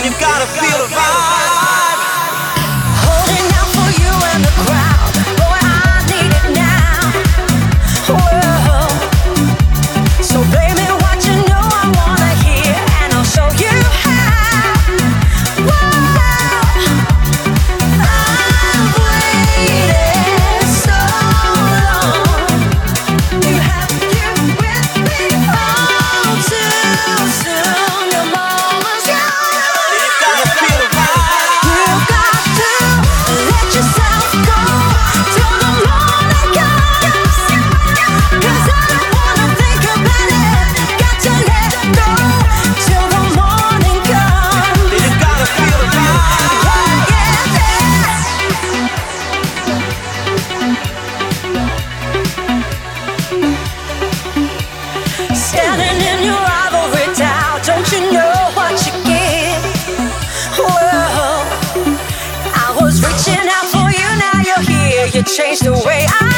and you gotta feel the vibe. Holding out for you and the crowd, boy, I need it now. Whoa. So baby, what you know I wanna hear, and I'll show you how. Whoa. I've waited so long. You have to get with me all too soon. Your mama's gone. You gotta feel the vibe. You got to let yourself go till the morning comes. 'Cause I don't wanna think about it. Got to let go till the morning comes. You gotta feel the vibe. Yeah, yeah. Standing in your ivory tower, don't you know what you get? Whoa, I was reaching out for you, now you're here. You changed the way I